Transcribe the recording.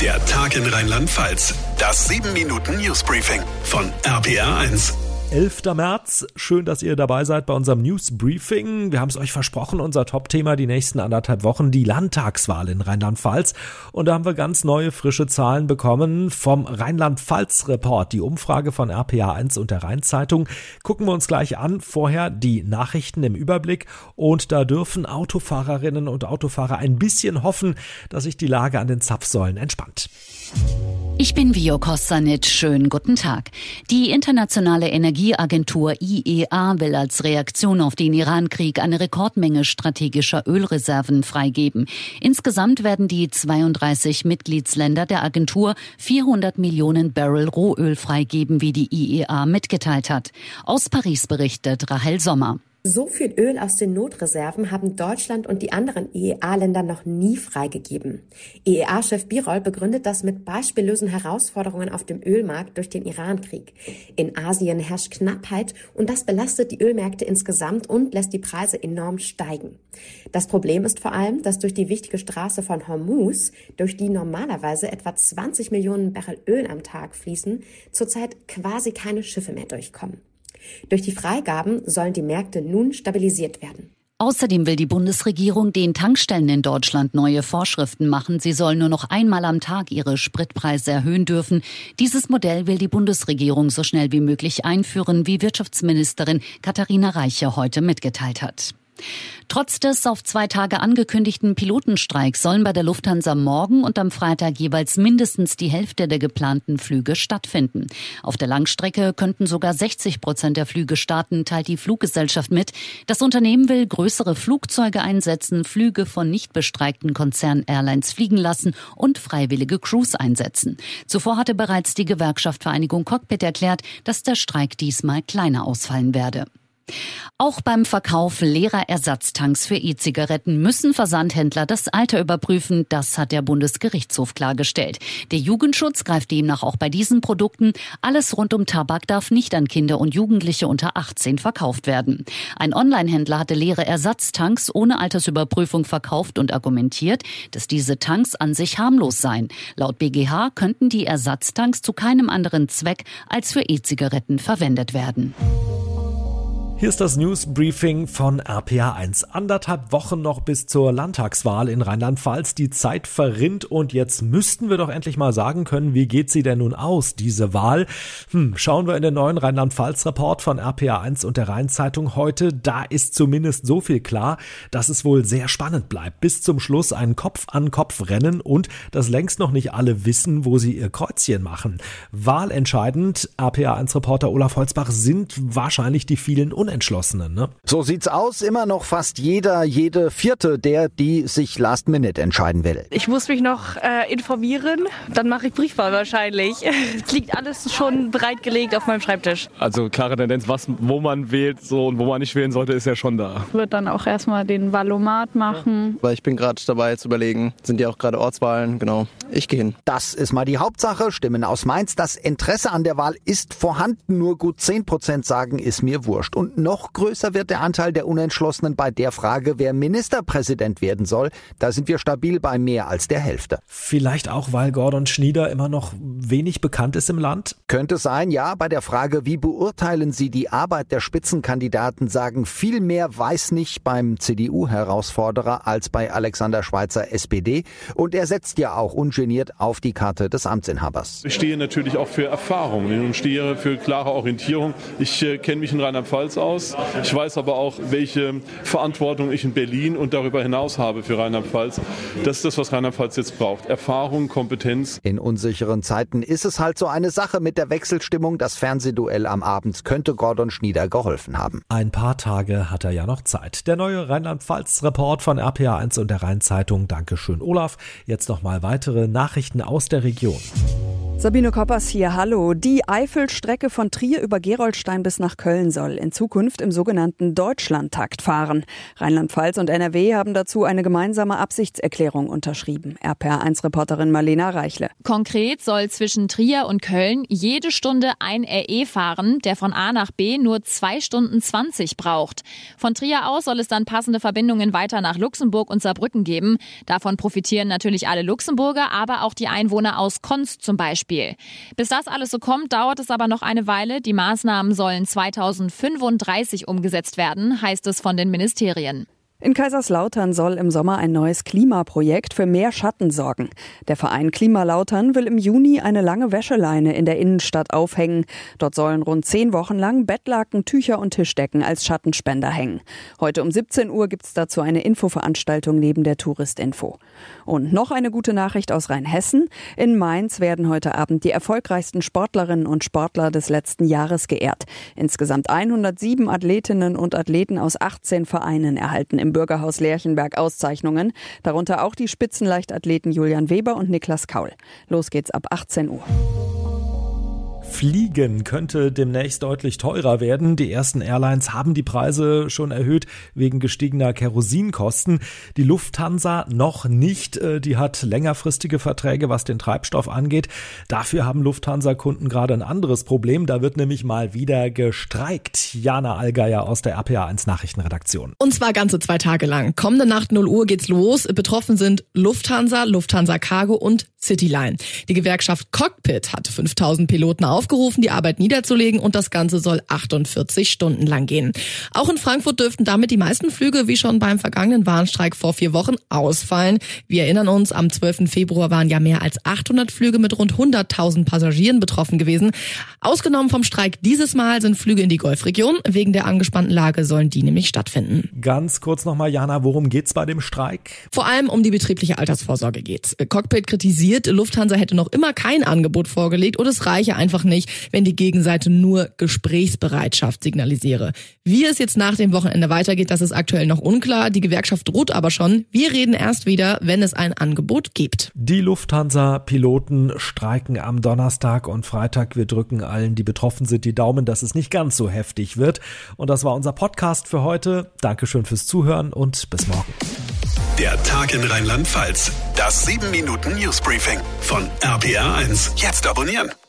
Der Tag in Rheinland-Pfalz. Das 7-Minuten-Newsbriefing von RPR1. 11. März, schön, dass ihr dabei seid bei unserem Newsbriefing. Wir haben es euch versprochen, unser Top-Thema die nächsten 1,5 Wochen, die Landtagswahl in Rheinland-Pfalz. Und da haben wir ganz neue, frische Zahlen bekommen vom Rheinland-Pfalz-Report, die Umfrage von RPR1 und der Rhein-Zeitung. Gucken wir uns gleich an, vorher die Nachrichten im Überblick. Und da dürfen Autofahrerinnen und Autofahrer ein bisschen hoffen, dass sich die Lage an den Zapfsäulen entspannt. Ich bin Vio Kostanic. Schönen guten Tag. Die internationale Energieagentur IEA will als Reaktion auf den Iran-Krieg eine Rekordmenge strategischer Ölreserven freigeben. Insgesamt werden die 32 Mitgliedsländer der Agentur 400 Millionen Barrel Rohöl freigeben, wie die IEA mitgeteilt hat. Aus Paris berichtet Rahel Sommer. So viel Öl aus den Notreserven haben Deutschland und die anderen IEA-Länder noch nie freigegeben. IEA-Chef Birol begründet das mit beispiellosen Herausforderungen auf dem Ölmarkt durch den Iran-Krieg. In Asien herrscht Knappheit und das belastet die Ölmärkte insgesamt und lässt die Preise enorm steigen. Das Problem ist vor allem, dass durch die wichtige Straße von Hormuz, durch die normalerweise etwa 20 Millionen Barrel Öl am Tag fließen, zurzeit quasi keine Schiffe mehr durchkommen. Durch die Freigaben sollen die Märkte nun stabilisiert werden. Außerdem will die Bundesregierung den Tankstellen in Deutschland neue Vorschriften machen. Sie sollen nur noch einmal am Tag ihre Spritpreise erhöhen dürfen. Dieses Modell will die Bundesregierung so schnell wie möglich einführen, wie Wirtschaftsministerin Katharina Reiche heute mitgeteilt hat. Trotz des auf 2 Tage angekündigten Pilotenstreiks sollen bei der Lufthansa morgen und am Freitag jeweils mindestens die Hälfte der geplanten Flüge stattfinden. Auf der Langstrecke könnten sogar 60% der Flüge starten, teilt die Fluggesellschaft mit. Das Unternehmen will größere Flugzeuge einsetzen, Flüge von nicht bestreikten Konzern-Airlines fliegen lassen und freiwillige Crews einsetzen. Zuvor hatte bereits die Gewerkschaft Vereinigung Cockpit erklärt, dass der Streik diesmal kleiner ausfallen werde. Auch beim Verkauf leerer Ersatztanks für E-Zigaretten müssen Versandhändler das Alter überprüfen. Das hat der Bundesgerichtshof klargestellt. Der Jugendschutz greift demnach auch bei diesen Produkten. Alles rund um Tabak darf nicht an Kinder und Jugendliche unter 18 verkauft werden. Ein Online-Händler hatte leere Ersatztanks ohne Altersüberprüfung verkauft und argumentiert, dass diese Tanks an sich harmlos seien. Laut BGH könnten die Ersatztanks zu keinem anderen Zweck als für E-Zigaretten verwendet werden. Hier ist das Newsbriefing von RPR1. 1,5 Wochen noch bis zur Landtagswahl in Rheinland-Pfalz. Die Zeit verrinnt und jetzt müssten wir doch endlich mal sagen können, wie geht sie denn nun aus, diese Wahl? Schauen wir in den neuen Rheinland-Pfalz-Report von RPR1 und der Rhein-Zeitung heute. Da ist zumindest so viel klar, dass es wohl sehr spannend bleibt. Bis zum Schluss ein Kopf-an-Kopf-Rennen und dass längst noch nicht alle wissen, wo sie ihr Kreuzchen machen. Wahlentscheidend, RPR1-Reporter Olaf Holzbach, sind wahrscheinlich die vielen Unentschlossenen, ne? So sieht's aus. Immer noch fast jede Vierte, die sich last minute entscheiden will. Ich muss mich noch informieren. Dann mache ich Briefwahl wahrscheinlich. Es liegt alles schon bereitgelegt auf meinem Schreibtisch. Also klare Tendenz, wo man wählt so und wo man nicht wählen sollte, ist ja schon da. Ich würde dann auch erstmal den Wahlomat machen. Weil ich bin gerade dabei zu überlegen, sind ja auch gerade Ortswahlen, genau. Ich gehe hin. Das ist mal die Hauptsache. Stimmen aus Mainz. Das Interesse an der Wahl ist vorhanden. Nur gut 10% sagen, ist mir wurscht. Und noch größer wird der Anteil der Unentschlossenen bei der Frage, wer Ministerpräsident werden soll. Da sind wir stabil bei mehr als der Hälfte. Vielleicht auch, weil Gordon Schnieder immer noch wenig bekannt ist im Land? Könnte sein, ja. Bei der Frage, wie beurteilen Sie die Arbeit der Spitzenkandidaten, sagen viel mehr weiß nicht beim CDU-Herausforderer als bei Alexander Schweitzer SPD. Und er setzt ja auch ungeniert auf die Karte des Amtsinhabers. Ich stehe natürlich auch für Erfahrung und stehe für klare Orientierung. Ich kenne mich in Rheinland-Pfalz aus. Ich weiß aber auch, welche Verantwortung ich in Berlin und darüber hinaus habe für Rheinland-Pfalz. Das ist das, was Rheinland-Pfalz jetzt braucht. Erfahrung, Kompetenz. In unsicheren Zeiten ist es halt so eine Sache mit der Wechselstimmung. Das Fernsehduell am Abend könnte Gordon Schnieder geholfen haben. Ein paar Tage hat er ja noch Zeit. Der neue Rheinland-Pfalz-Report von RPR1 und der Rhein-Zeitung. Dankeschön, Olaf. Jetzt nochmal weitere Nachrichten aus der Region. Sabine Koppers hier, hallo. Die Eifelstrecke von Trier über Gerolstein bis nach Köln soll in Zukunft im sogenannten Deutschlandtakt fahren. Rheinland-Pfalz und NRW haben dazu eine gemeinsame Absichtserklärung unterschrieben. RPA1-Reporterin Marlena Reichle. Konkret soll zwischen Trier und Köln jede Stunde ein RE fahren, der von A nach B nur 2 Stunden 20 braucht. Von Trier aus soll es dann passende Verbindungen weiter nach Luxemburg und Saarbrücken geben. Davon profitieren natürlich alle Luxemburger, aber auch die Einwohner aus Konz zum Beispiel. Bis das alles so kommt, dauert es aber noch eine Weile. Die Maßnahmen sollen 2035 umgesetzt werden, heißt es von den Ministerien. In Kaiserslautern soll im Sommer ein neues Klimaprojekt für mehr Schatten sorgen. Der Verein Klimalautern will im Juni eine lange Wäscheleine in der Innenstadt aufhängen. Dort sollen rund 10 Wochen lang Bettlaken, Tücher und Tischdecken als Schattenspender hängen. Heute um 17 Uhr gibt es dazu eine Infoveranstaltung neben der Touristinfo. Und noch eine gute Nachricht aus Rheinhessen. In Mainz werden heute Abend die erfolgreichsten Sportlerinnen und Sportler des letzten Jahres geehrt. Insgesamt 107 Athletinnen und Athleten aus 18 Vereinen erhalten im Bürgerhaus Lerchenberg Auszeichnungen, darunter auch die Spitzenleichtathleten Julian Weber und Niklas Kaul. Los geht's ab 18 Uhr. Fliegen könnte demnächst deutlich teurer werden. Die ersten Airlines haben die Preise schon erhöht wegen gestiegener Kerosinkosten. Die Lufthansa noch nicht. Die hat längerfristige Verträge, was den Treibstoff angeht. Dafür haben Lufthansa-Kunden gerade ein anderes Problem. Da wird nämlich mal wieder gestreikt. Jana Allgeier aus der RPA1 Nachrichtenredaktion. Und zwar ganze 2 Tage lang. Kommende Nacht 0 Uhr geht's los. Betroffen sind Lufthansa, Lufthansa Cargo und Cityline. Die Gewerkschaft Cockpit hat 5000 Piloten aufgerufen, die Arbeit niederzulegen, und das Ganze soll 48 Stunden lang gehen. Auch in Frankfurt dürften damit die meisten Flüge, wie schon beim vergangenen Warnstreik vor 4 Wochen, ausfallen. Wir erinnern uns, am 12. Februar waren ja mehr als 800 Flüge mit rund 100.000 Passagieren betroffen gewesen. Ausgenommen vom Streik dieses Mal sind Flüge in die Golfregion. Wegen der angespannten Lage sollen die nämlich stattfinden. Ganz kurz nochmal, Jana, worum geht's bei dem Streik? Vor allem um die betriebliche Altersvorsorge geht's. Cockpit kritisiert, Lufthansa hätte noch immer kein Angebot vorgelegt und es reiche einfach nicht, wenn die Gegenseite nur Gesprächsbereitschaft signalisiere. Wie es jetzt nach dem Wochenende weitergeht, das ist aktuell noch unklar. Die Gewerkschaft droht aber schon. Wir reden erst wieder, wenn es ein Angebot gibt. Die Lufthansa-Piloten streiken am Donnerstag und Freitag. Wir drücken allen, die betroffen sind, die Daumen, dass es nicht ganz so heftig wird. Und das war unser Podcast für heute. Dankeschön fürs Zuhören und bis morgen. Der Tag in Rheinland-Pfalz. Das 7-Minuten-Newsbriefing von RPA1. Jetzt abonnieren.